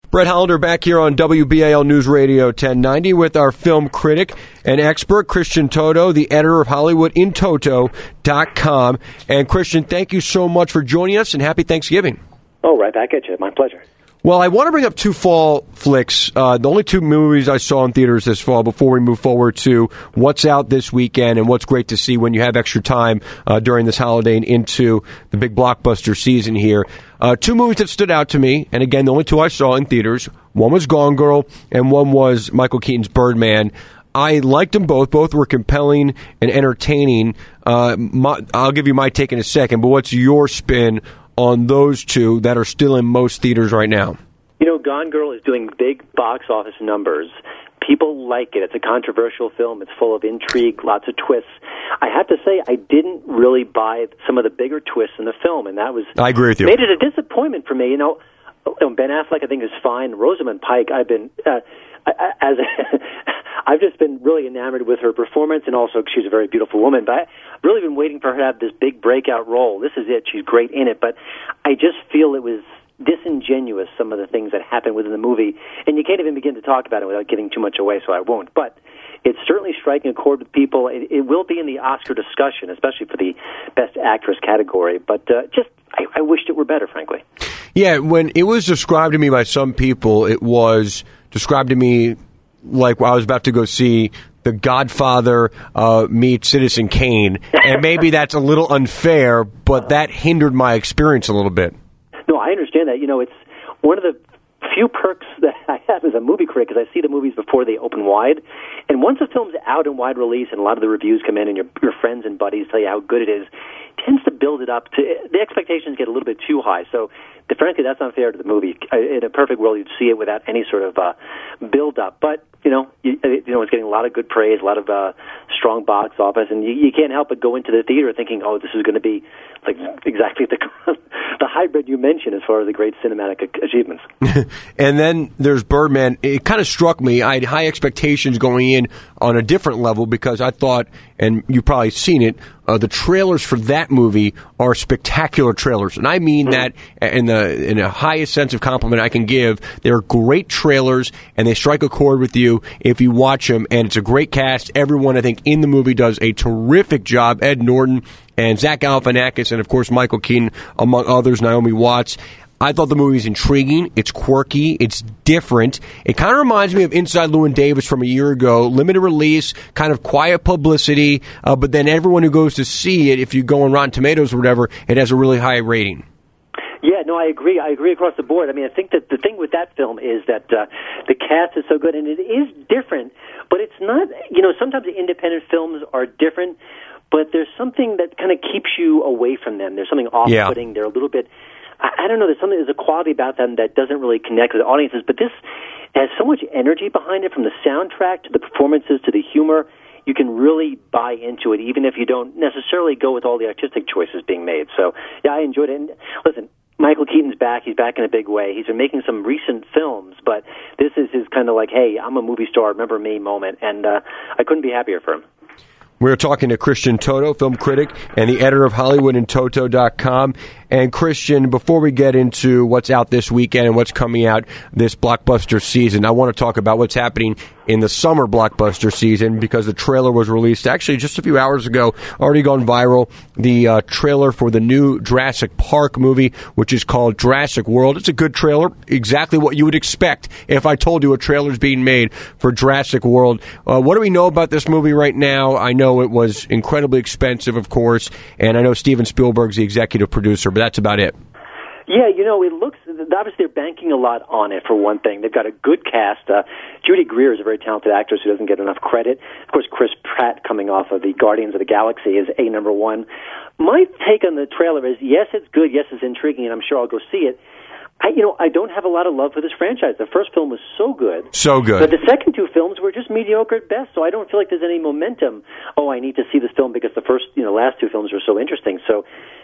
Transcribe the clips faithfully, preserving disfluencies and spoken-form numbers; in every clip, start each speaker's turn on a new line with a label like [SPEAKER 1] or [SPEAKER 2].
[SPEAKER 1] Brett Hollander back here on W B A L News Radio ten ninety with our film critic and expert, Christian Toto, the editor of Hollywood In Toto dot com. And Christian, thank you so much for joining us, and happy Thanksgiving.
[SPEAKER 2] Oh, right back at you. My pleasure.
[SPEAKER 1] Well, I want to bring up two fall flicks, uh, the only two movies I saw in theaters this fall, before we move forward to what's out this weekend and what's great to see when you have extra time uh, during this holiday and into the big blockbuster season here. Uh, two movies that stood out to me, and again, the only two I saw in theaters. One was Gone Girl, and one was Michael Keaton's Birdman. I liked them both. Both were compelling and entertaining. Uh, my, I'll give you my take in a second, but what's your spin on those two that are still in most theaters right now?
[SPEAKER 2] You know, Gone Girl is doing big box office numbers. People like it. It's a controversial film. It's full of intrigue, lots of twists. I have to say, I didn't really buy some of the bigger twists in the film, and that was
[SPEAKER 1] I agree with you.
[SPEAKER 2] Made it a disappointment for me. You know, Ben Affleck, I think, is fine. Rosamund Pike, I've been uh, as a, I've just been really enamored with her performance, and also she's a very beautiful woman. But I've really been waiting for her to have this big breakout role. This is it. She's great in it, but I just feel it was disingenuous, some of the things that happen within the movie, and you can't even begin to talk about it without giving too much away, so I won't. But it's certainly striking a chord with people. It, it will be in the Oscar discussion, especially for the Best Actress category, but uh, just I, I wished it were better, frankly.
[SPEAKER 1] Yeah, when it was described to me by some people, it was described to me like I was about to go see The Godfather uh, meet Citizen Kane, and maybe that's a little unfair, but that hindered my experience a little bit.
[SPEAKER 2] No, I understand that. You know, it's one of the few perks that I have as a movie critic is I see the movies before they open wide. And once a film's out in wide release and a lot of the reviews come in and your, your friends and buddies tell you how good it is, it tends to build it up to the expectations get a little bit too high. So, frankly, that's unfair to the movie. In a perfect world, you'd see it without any sort of uh, build-up. But, you know, you, you know, it's getting a lot of good praise, a lot of uh, strong box office, and you, you can't help but go into the theater thinking, oh, this is going to be like exactly the the hybrid you mentioned as far as the great cinematic achievements.
[SPEAKER 1] And then there's Birdman. It kind of struck me. I had high expectations going in on a different level because I thought, and you've probably seen it, uh, the trailers for that movie are spectacular trailers. And I mean mm-hmm. that in the in the highest sense of compliment I can give. They're great trailers, and they strike a chord with you if you watch them. And it's a great cast. Everyone, I think, in the movie does a terrific job. Ed Norton and Zach Galifianakis, and, of course, Michael Keaton, among others, Naomi Watts. I thought the movie is intriguing. It's quirky. It's different. It kind of reminds me of Inside Llewyn Davis from a year ago. Limited release, kind of quiet publicity, uh, but then everyone who goes to see it, if you go on Rotten Tomatoes or whatever, it has a really high rating.
[SPEAKER 2] Yeah, no, I agree. I agree across the board. I mean, I think that the thing with that film is that uh, the cast is so good, and it is different, but it's not, you know, sometimes independent films are different, but there's something that kind of keeps you away from them. There's something off-putting. Yeah. They're a little bit, I, I don't know, there's something, there's a quality about them that doesn't really connect with the audiences, but this has so much energy behind it, from the soundtrack to the performances to the humor. You can really buy into it, even if you don't necessarily go with all the artistic choices being made. So, yeah, I enjoyed it. And listen, Michael Keaton's back. He's back in a big way. He's been making some recent films, but this is his kind of like, hey, I'm a movie star, remember me moment, and uh, I couldn't be happier for him.
[SPEAKER 1] We're talking to Christian Toto, film critic and the editor of Hollywood In Toto dot com. And Christian, before we get into what's out this weekend and what's coming out this blockbuster season, I want to talk about what's happening in the summer blockbuster season, because the trailer was released actually just a few hours ago, already gone viral. The uh, trailer for the new Jurassic Park movie, which is called Jurassic World. It's a good trailer, exactly what you would expect if I told you a trailer is being made for Jurassic World. Uh, what do we know about this movie right now? I know it was incredibly expensive, of course, and I know Steven Spielberg's the executive producer, but that's about it.
[SPEAKER 2] Yeah, you know, it looks, obviously they're banking a lot on it, for one thing. They've got a good cast. Uh, Judy Greer is a very talented actress who doesn't get enough credit. Of course, Chris Pratt, coming off of the Guardians of the Galaxy, is A number one. My take on the trailer is, yes, it's good, yes, it's intriguing, and I'm sure I'll go see it. I, you know, I don't have a lot of love for this franchise. The first film was so good.
[SPEAKER 1] So good.
[SPEAKER 2] But the second two films were just mediocre at best, so I don't feel like there's any momentum. Oh, I need to see this film because the first, you know, last two films were so interesting. So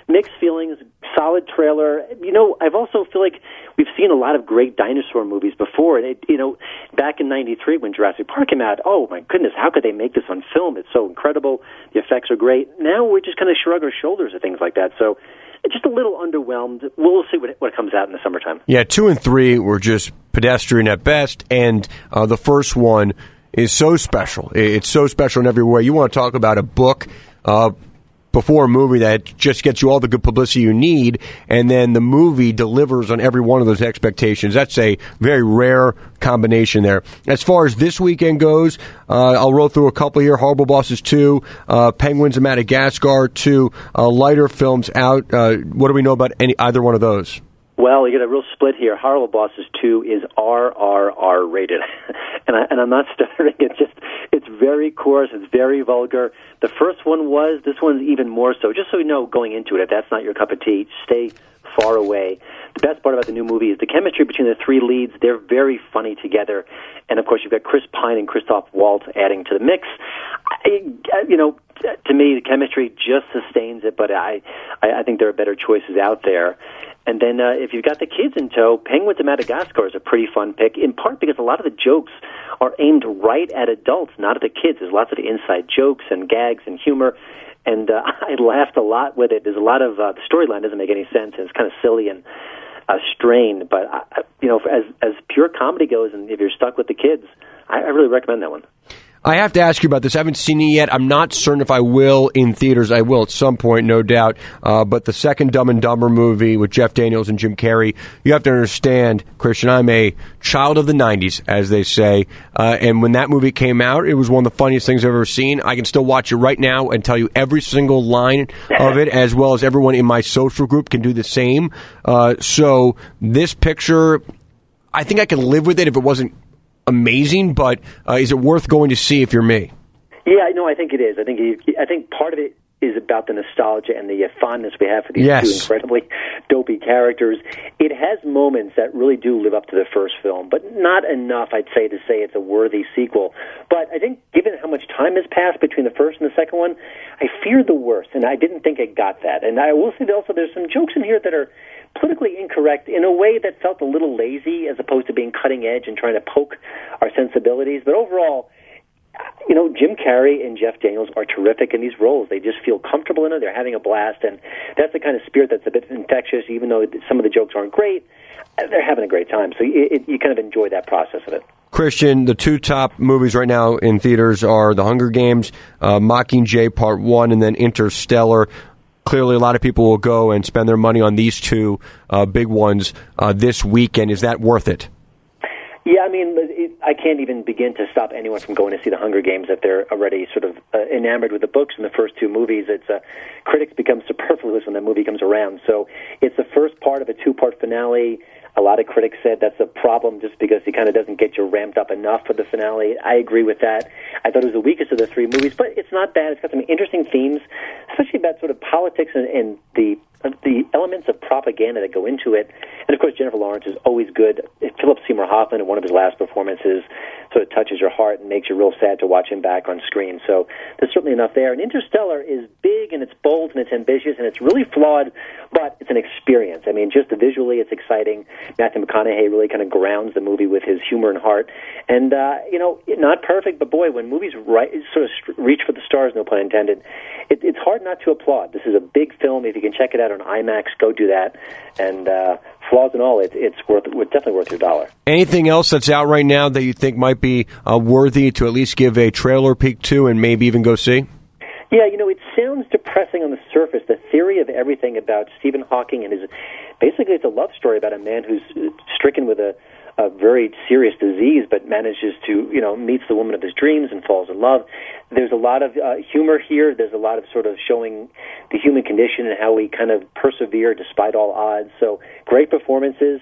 [SPEAKER 2] mixed feelings, solid trailer. You know, I've also feel like we've seen a lot of great dinosaur movies before. And, it, you know, back in ninety-three when Jurassic Park came out, oh, my goodness, how could they make this on film? It's so incredible. The effects are great. Now we just kind of shrug our shoulders at things like that. So just a little underwhelmed. We'll see what, what comes out in the summertime.
[SPEAKER 1] Yeah, two and three were just pedestrian at best, and uh, the first one is so special. It's so special in every way. You want to talk about a book uh, before a movie that just gets you all the good publicity you need, and then the movie delivers on every one of those expectations. That's a very rare combination there. As far as this weekend goes, uh, I'll roll through a couple here. Horrible Bosses two, uh, Penguins of Madagascar two, uh, lighter films out. Uh, what do we know about any either one of those?
[SPEAKER 2] Well, you get a real split here. Horrible Bosses two is R R R rated. and, I, and I'm not stuttering. It's just, it's very coarse. It's very vulgar. The first one was. This one's even more so. Just so you know going into it, if that's not your cup of tea, stay far away. The best part about the new movie is the chemistry between the three leads. They're very funny together. And, of course, you've got Chris Pine and Christoph Waltz adding to the mix. I, you know, to me, the chemistry just sustains it, but I, I think there are better choices out there. And then uh, if you've got the kids in tow, Penguins of Madagascar is a pretty fun pick, in part because a lot of the jokes are aimed right at adults, not at the kids. There's lots of inside jokes and gags and humor, and uh, I laughed a lot with it. There's a lot of, uh, the storyline doesn't make any sense, and it's kind of silly and uh, strained, but, uh, you know, as, as pure comedy goes, and if you're stuck with the kids, I, I really recommend that one.
[SPEAKER 1] I have to ask you about this. I haven't seen it yet. I'm not certain if I will in theaters. I will at some point, no doubt. Uh, but the second Dumb and Dumber movie with Jeff Daniels and Jim Carrey, you have to understand, Christian, I'm a child of the nineties, as they say. Uh, and when that movie came out, it was one of the funniest things I've ever seen. I can still watch it right now and tell you every single line of it, as well as everyone in my social group can do the same. Uh, so this picture, I think I could live with it if it wasn't amazing, but uh, is it worth going to see if you're me?
[SPEAKER 2] Yeah, no, I think it is. I think you, I think part of it is about the nostalgia and the fondness we have for these
[SPEAKER 1] yes.
[SPEAKER 2] two incredibly dopey characters. It has moments that really do live up to the first film, but not enough, I'd say, to say it's a worthy sequel. But I think given how much time has passed between the first and the second one, I feared the worst, and I didn't think it got that. And I will say that also there's some jokes in here that are politically incorrect in a way that felt a little lazy as opposed to being cutting edge and trying to poke our sensibilities. But overall, you know, Jim Carrey and Jeff Daniels are terrific in these roles. They just feel comfortable in it. They're having a blast, and that's the kind of spirit that's a bit infectious, even though some of the jokes aren't great. They're having a great time, so it, it, you kind of enjoy that process of it.
[SPEAKER 1] Christian, the two top movies right now in theaters are The Hunger Games, uh, Mockingjay Part one, and then Interstellar. Clearly, a lot of people will go and spend their money on these two uh, big ones uh, this weekend. Is that worth it?
[SPEAKER 2] Yeah, I mean, it, I can't even begin to stop anyone from going to see The Hunger Games if they're already sort of uh, enamored with the books in the first two movies. It's uh, critics become superfluous when that movie comes around. So it's the first part of a two-part finale. A lot of critics said that's a problem just because it kind of doesn't get you ramped up enough for the finale. I agree with that. I thought it was the weakest of the three movies, but it's not bad. It's got some interesting themes, especially about sort of politics and, and the the elements of propaganda that go into it. And, of course, Jennifer Lawrence is always good. Philip Seymour Hoffman, in one of his last performances, sort of touches your heart and makes you real sad to watch him back on screen. So there's certainly enough there. And Interstellar is big, and it's bold, and it's ambitious, and it's really flawed, but it's an experience. I mean, just visually, it's exciting. Matthew McConaughey really kind of grounds the movie with his humor and heart. And, uh, you know, not perfect, but, boy, when movies right, sort of reach for the stars, no pun intended, it, it's hard not to applaud. This is a big film. If you can check it out on IMAX, go do that. And uh, flaws and all, it, it's worth it's definitely worth your dollar.
[SPEAKER 1] Anything else that's out right now that you think might be uh, worthy to at least give a trailer peek to and maybe even go see?
[SPEAKER 2] Yeah, you know, it sounds depressing on the surface. The theory of everything about Stephen Hawking and his basically it's a love story about a man who's stricken with a a very serious disease, but manages to, you know, meets the woman of his dreams and falls in love. There's a lot of uh, humor here. There's a lot of sort of showing the human condition and how we kind of persevere despite all odds. So great performances.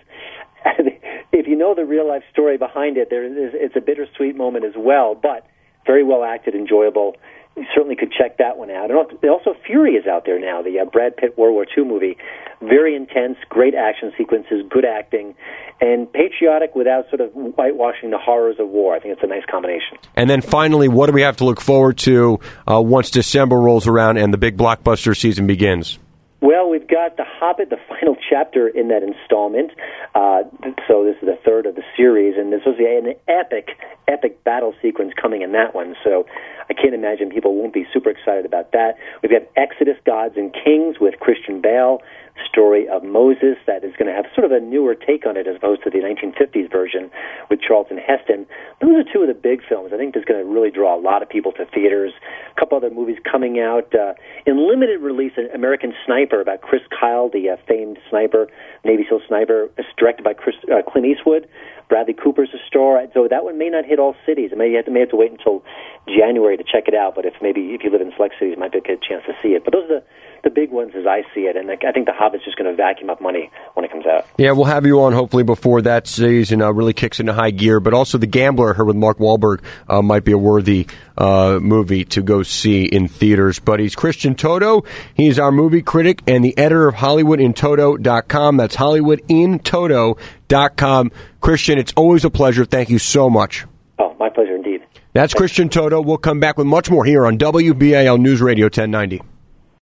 [SPEAKER 2] If you know the real-life story behind it, there is, it's a bittersweet moment as well, but very well acted, enjoyable. You certainly could check that one out. And also, Fury is out there now, the uh, Brad Pitt World War Two movie. Very intense, great action sequences, good acting, and patriotic without sort of whitewashing the horrors of war. I think it's a nice combination.
[SPEAKER 1] And then finally, what do we have to look forward to uh, once December rolls around and the big blockbuster season begins?
[SPEAKER 2] Well, we've got The Hobbit, the final chapter in that installment. Uh, so this is the third of the series, and this was an epic, epic battle sequence coming in that one. So I can't imagine people won't be super excited about that. We've got Exodus, Gods and Kings with Christian Bale, story of Moses that is going to have sort of a newer take on it as opposed to the nineteen fifties version with Charlton Heston. Those are two of the big films. I think that's going to really draw a lot of people to theaters. A couple other movies coming out. Uh, in limited release, American Sniper about Chris Kyle, the uh, famed sniper, Navy SEAL sniper. It's directed by Chris, uh, Clint Eastwood. Bradley Cooper's a star. So that one may not hit all cities. It may you have to, may have to wait until January to check it out. But if maybe if you live in select cities, you might get a chance to see it. But those are the the big ones as I see it, and I think The Hobbit's just going to vacuum up money when it comes out.
[SPEAKER 1] Yeah, we'll have you on hopefully before that season uh, really kicks into high gear, but also The Gambler, her with Mark Wahlberg, uh, might be a worthy uh, movie to go see in theaters. But he's Christian Toto. He's our movie critic and the editor of Hollywood in Toto dot com. That's Hollywood in Toto dot com. Christian, it's always a pleasure. Thank you so much.
[SPEAKER 2] Oh, my pleasure indeed.
[SPEAKER 1] That's Christian Toto. We'll come back with much more here on W B A L News Radio ten ninety.